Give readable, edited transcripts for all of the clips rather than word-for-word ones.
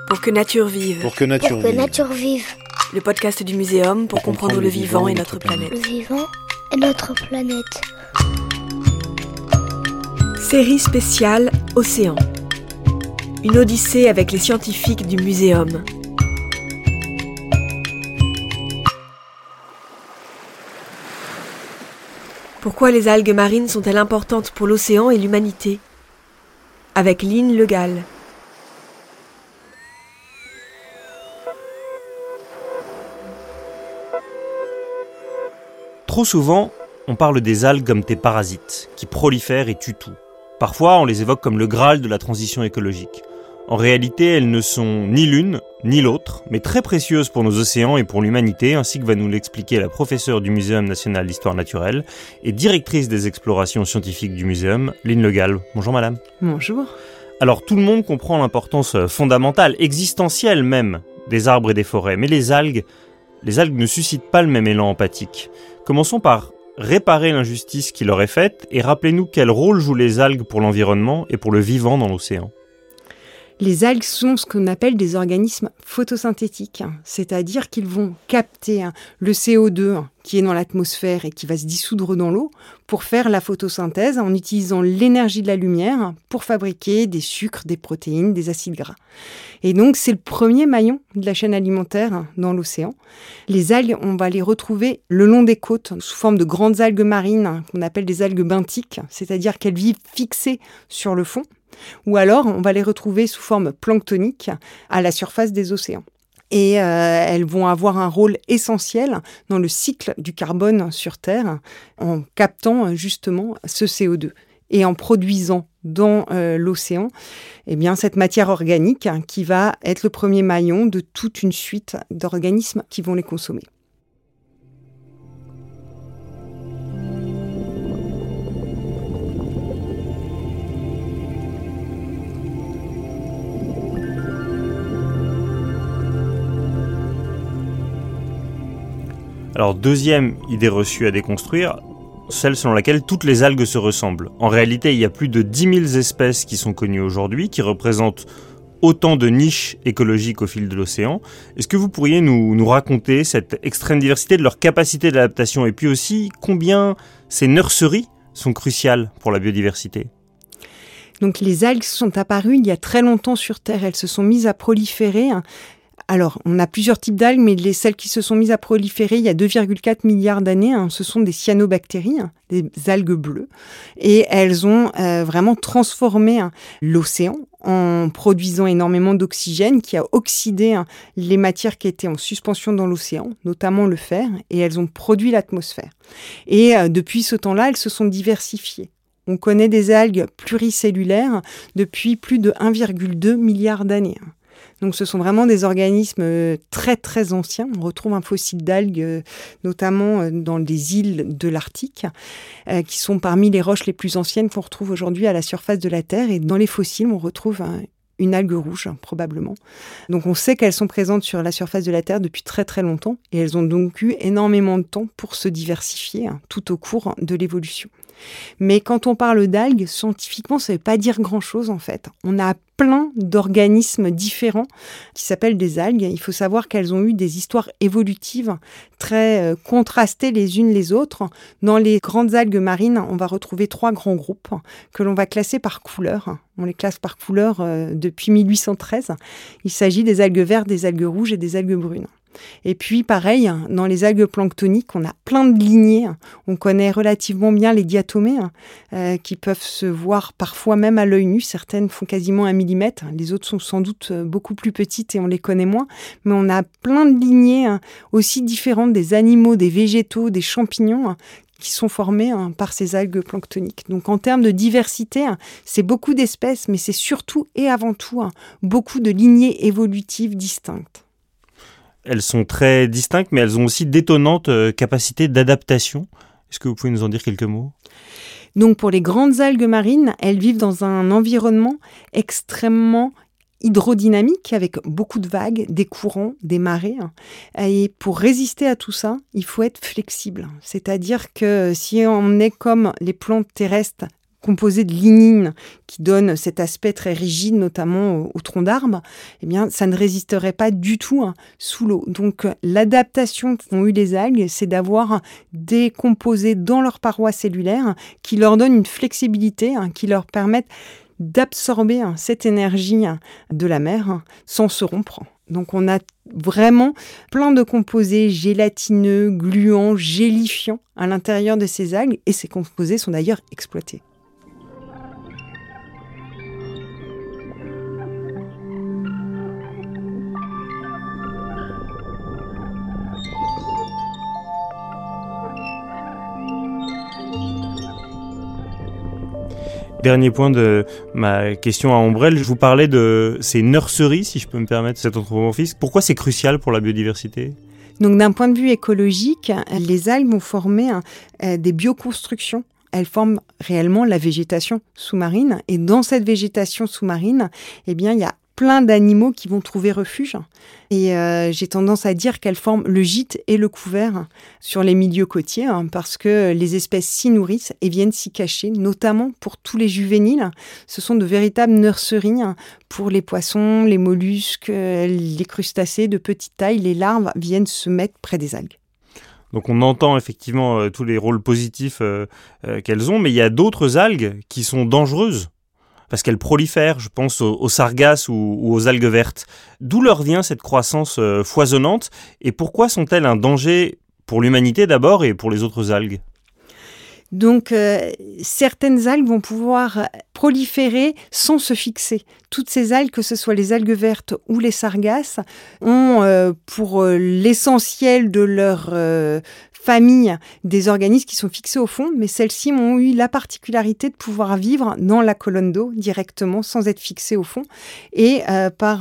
Pour que nature vive. Pour que nature vive. Le podcast du Muséum pour comprendre le vivant et notre planète. Le vivant et notre planète. Série spéciale Océan. Une odyssée avec les scientifiques du Muséum. Pourquoi les algues marines sont-elles importantes pour l'océan et l'humanité ? Avec Lynn Le Gall. Trop souvent, on parle des algues comme des parasites, qui prolifèrent et tuent tout. Parfois, on les évoque comme le Graal de la transition écologique. En réalité, elles ne sont ni l'une, ni l'autre, mais très précieuses pour nos océans et pour l'humanité, ainsi que va nous l'expliquer la professeure du Muséum national d'histoire naturelle et directrice des explorations scientifiques du Muséum, Lynn Le Gall. Bonjour madame. Bonjour. Alors, tout le monde comprend l'importance fondamentale, existentielle même, des arbres et des forêts, mais les algues ne suscitent pas le même élan empathique. Commençons par réparer l'injustice qui leur est faite et rappelez-nous quel rôle jouent les algues pour l'environnement et pour le vivant dans l'océan. Les algues sont ce qu'on appelle des organismes photosynthétiques, c'est-à-dire qu'ils vont capter le CO2 qui est dans l'atmosphère et qui va se dissoudre dans l'eau pour faire la photosynthèse en utilisant l'énergie de la lumière pour fabriquer des sucres, des protéines, des acides gras. Et donc, c'est le premier maillon de la chaîne alimentaire dans l'océan. Les algues, on va les retrouver le long des côtes sous forme de grandes algues marines qu'on appelle des algues benthiques, c'est-à-dire qu'elles vivent fixées sur le fond. Ou alors, on va les retrouver sous forme planctonique à la surface des océans. Et elles vont avoir un rôle essentiel dans le cycle du carbone sur Terre en captant justement ce CO2 et en produisant dans l'océan cette matière organique qui va être le premier maillon de toute une suite d'organismes qui vont les consommer. Alors, deuxième idée reçue à déconstruire, celle selon laquelle toutes les algues se ressemblent. En réalité, il y a plus de 10 000 espèces qui sont connues aujourd'hui, qui représentent autant de niches écologiques au fil de l'océan. Est-ce que vous pourriez nous raconter cette extrême diversité de leur capacité d'adaptation et puis aussi combien ces nurseries sont cruciales pour la biodiversité ? Donc les algues sont apparues il y a très longtemps sur Terre. Elles se sont mises à proliférer. Alors, on a plusieurs types d'algues, mais celles qui se sont mises à proliférer il y a 2,4 milliards d'années, ce sont des cyanobactéries, des algues bleues. Et elles ont vraiment transformé l'océan en produisant énormément d'oxygène qui a oxydé les matières qui étaient en suspension dans l'océan, notamment le fer, et elles ont produit l'atmosphère. Et depuis ce temps-là, elles se sont diversifiées. On connaît des algues pluricellulaires depuis plus de 1,2 milliard d'années. Donc ce sont vraiment des organismes très très anciens. On retrouve un fossile d'algues notamment dans des îles de l'Arctique qui sont parmi les roches les plus anciennes qu'on retrouve aujourd'hui à la surface de la Terre. Et dans les fossiles, on retrouve une algue rouge, probablement. Donc on sait qu'elles sont présentes sur la surface de la Terre depuis très très longtemps et elles ont donc eu énormément de temps pour se diversifier tout au cours de l'évolution. Mais quand on parle d'algues, scientifiquement, ça ne veut pas dire grand-chose en fait. On a plein d'organismes différents qui s'appellent des algues. Il faut savoir qu'elles ont eu des histoires évolutives très contrastées les unes les autres. Dans les grandes algues marines, on va retrouver 3 grands groupes que l'on va classer par couleur. On les classe par couleur depuis 1813. Il s'agit des algues vertes, des algues rouges et des algues brunes. Et puis, pareil, dans les algues planctoniques, on a plein de lignées. On connaît relativement bien les diatomées qui peuvent se voir parfois même à l'œil nu. Certaines font quasiment 1 millimètre. Les autres sont sans doute beaucoup plus petites et on les connaît moins. Mais on a plein de lignées aussi différentes des animaux, des végétaux, des champignons qui sont formés par ces algues planctoniques. Donc en termes de diversité, c'est beaucoup d'espèces, mais c'est surtout et avant tout beaucoup de lignées évolutives distinctes. Elles sont très distinctes, mais elles ont aussi d'étonnantes capacités d'adaptation. Est-ce que vous pouvez nous en dire quelques mots ? Donc pour les grandes algues marines, elles vivent dans un environnement extrêmement hydrodynamique avec beaucoup de vagues, des courants, des marées. Et pour résister à tout ça, il faut être flexible. C'est-à-dire que si on est comme les plantes terrestres composé de lignine qui donne cet aspect très rigide, notamment au tronc d'arbre, eh bien, ça ne résisterait pas du tout sous l'eau. Donc, l'adaptation qu'ont eu les algues, c'est d'avoir des composés dans leurs parois cellulaires qui leur donnent une flexibilité, qui leur permettent d'absorber cette énergie de la mer sans se rompre. Donc on a vraiment plein de composés gélatineux, gluants, gélifiants à l'intérieur de ces algues et ces composés sont d'ailleurs exploités. Dernier point de ma question à Ombrelle, je vous parlais de ces nurseries, si je peux me permettre cet anthropomorphisme. Pourquoi c'est crucial pour la biodiversité ? Donc d'un point de vue écologique, les algues vont former des bioconstructions. Elles forment réellement la végétation sous-marine. Et dans cette végétation sous-marine, eh bien, il y a plein d'animaux qui vont trouver refuge. Et j'ai tendance à dire qu'elles forment le gîte et le couvert sur les milieux côtiers, parce que les espèces s'y nourrissent et viennent s'y cacher, notamment pour tous les juvéniles. Ce sont de véritables nurseries pour les poissons, les mollusques, les crustacés de petite taille. Les larves viennent se mettre près des algues. Donc on entend effectivement tous les rôles positifs qu'elles ont, mais il y a d'autres algues qui sont dangereuses. Parce qu'elles prolifèrent, je pense aux sargasses ou aux algues vertes. D'où leur vient cette croissance foisonnante et pourquoi sont-elles un danger pour l'humanité d'abord et pour les autres algues ? Donc, certaines algues vont pouvoir proliférer sans se fixer. Toutes ces algues, que ce soit les algues vertes ou les sargasses, ont pour l'essentiel de leur famille des organismes qui sont fixés au fond, mais celles-ci ont eu la particularité de pouvoir vivre dans la colonne d'eau directement sans être fixées au fond et par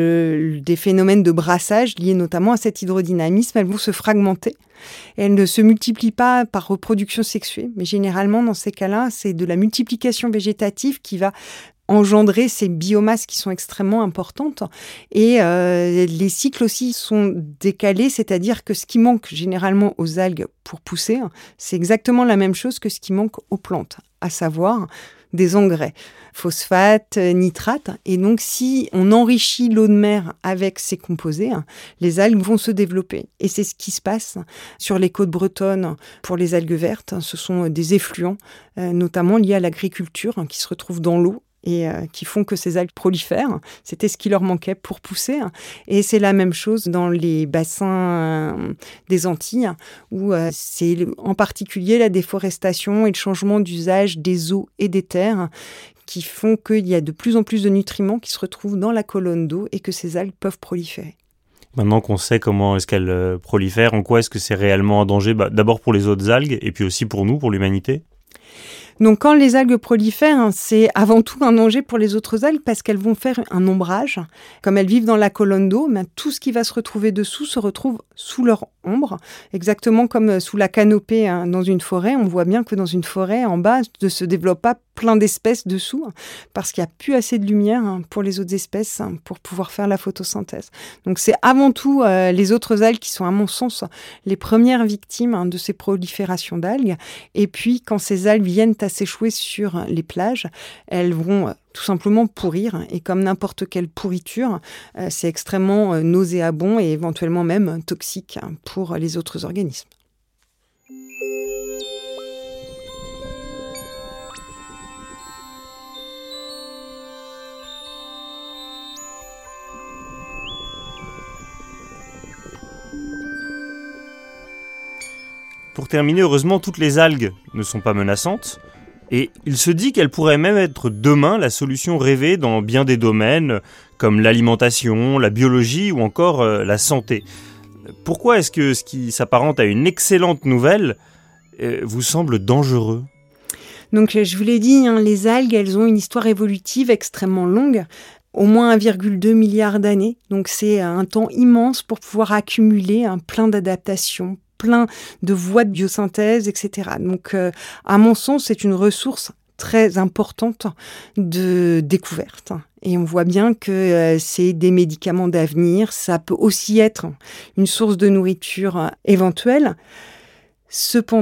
des phénomènes de brassage liés notamment à cet hydrodynamisme, elles vont se fragmenter. Elles ne se multiplient pas par reproduction sexuée, mais généralement, dans ces cas-là, c'est de la multiplication végétative qui va engendrer ces biomasses qui sont extrêmement importantes. Et les cycles aussi sont décalés, c'est-à-dire que ce qui manque généralement aux algues pour pousser, c'est exactement la même chose que ce qui manque aux plantes, à savoir des engrais, phosphate, nitrate. Et donc, si on enrichit l'eau de mer avec ces composés, les algues vont se développer. Et c'est ce qui se passe sur les côtes bretonnes pour les algues vertes. Ce sont des effluents, notamment liés à l'agriculture, qui se retrouvent dans l'eau et qui font que ces algues prolifèrent. C'était ce qui leur manquait pour pousser. Et c'est la même chose dans les bassins des Antilles, où c'est en particulier la déforestation et le changement d'usage des eaux et des terres qui font qu'il y a de plus en plus de nutriments qui se retrouvent dans la colonne d'eau et que ces algues peuvent proliférer. Maintenant qu'on sait comment est-ce qu'elles prolifèrent, en quoi est-ce que c'est réellement un danger ? D'abord pour les autres algues et puis aussi pour nous, pour l'humanité ? Donc quand les algues prolifèrent, c'est avant tout un danger pour les autres algues parce qu'elles vont faire un ombrage. Comme elles vivent dans la colonne d'eau, tout ce qui va se retrouver dessous se retrouve sous leur ombre. Exactement comme sous la canopée dans une forêt. On voit bien que dans une forêt, en bas, ne se développe pas plein d'espèces dessous parce qu'il n'y a plus assez de lumière pour les autres espèces pour pouvoir faire la photosynthèse. Donc c'est avant tout les autres algues qui sont, à mon sens, les premières victimes de ces proliférations d'algues. Et puis, quand ces algues viennent à s'échouer sur les plages, elles vont tout simplement pourrir. Et comme n'importe quelle pourriture, c'est extrêmement nauséabond et éventuellement même toxique pour les autres organismes. Pour terminer, heureusement, toutes les algues ne sont pas menaçantes. Et il se dit qu'elles pourraient même être demain la solution rêvée dans bien des domaines, comme l'alimentation, la biologie ou encore la santé. Pourquoi est-ce que ce qui s'apparente à une excellente nouvelle vous semble dangereux ? Donc je vous l'ai dit, les algues, elles ont une histoire évolutive extrêmement longue. Au moins 1,2 milliard d'années. Donc c'est un temps immense pour pouvoir accumuler plein d'adaptations, plein de voies de biosynthèse, etc. Donc, à mon sens, c'est une ressource très importante de découverte. Et on voit bien que c'est des médicaments d'avenir. Ça peut aussi être une source de nourriture éventuelle. Cependant,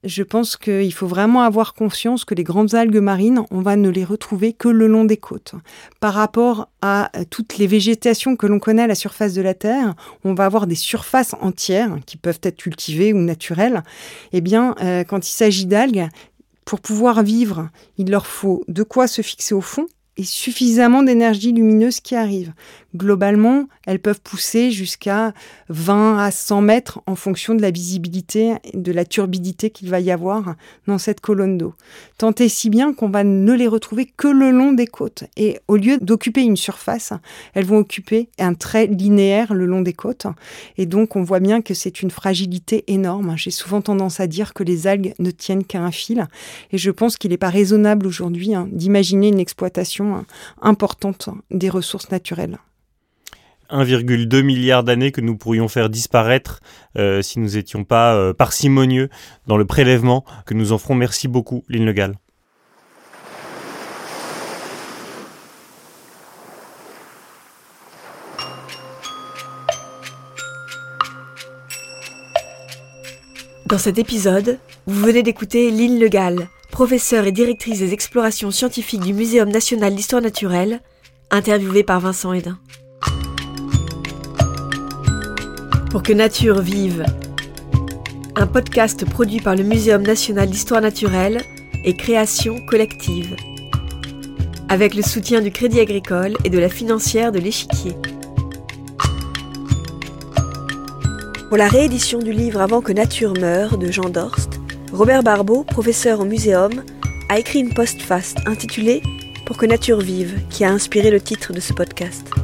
je pense qu'il faut vraiment avoir conscience que les grandes algues marines, on va ne les retrouver que le long des côtes. Par rapport à toutes les végétations que l'on connaît à la surface de la Terre, on va avoir des surfaces entières qui peuvent être cultivées ou naturelles. Eh bien, quand il s'agit d'algues, pour pouvoir vivre, il leur faut de quoi se fixer au fond et suffisamment d'énergie lumineuse qui arrive. Globalement, elles peuvent pousser jusqu'à 20 à 100 mètres en fonction de la visibilité, de la turbidité qu'il va y avoir dans cette colonne d'eau. Tant et si bien qu'on va ne les retrouver que le long des côtes. Et au lieu d'occuper une surface, elles vont occuper un trait linéaire le long des côtes. Et donc, on voit bien que c'est une fragilité énorme. J'ai souvent tendance à dire que les algues ne tiennent qu'à un fil. Et je pense qu'il n'est pas raisonnable aujourd'hui d'imaginer une exploitation importante des ressources naturelles. 1,2 milliard d'années que nous pourrions faire disparaître si nous n'étions pas parcimonieux dans le prélèvement que nous en ferons. Merci beaucoup, Lynn Le Gall. Dans cet épisode, vous venez d'écouter Lynn Le Gall, professeure et directrice des explorations scientifiques du Muséum national d'histoire naturelle, interviewée par Vincent Hédin. Pour que nature vive, un podcast produit par le Muséum national d'histoire naturelle et création collective, avec le soutien du Crédit Agricole et de la financière de l'Échiquier. Pour la réédition du livre Avant que nature meure de Jean Dorst, Robert Barbeau, professeur au Muséum, a écrit une postface intitulée Pour que nature vive, qui a inspiré le titre de ce podcast.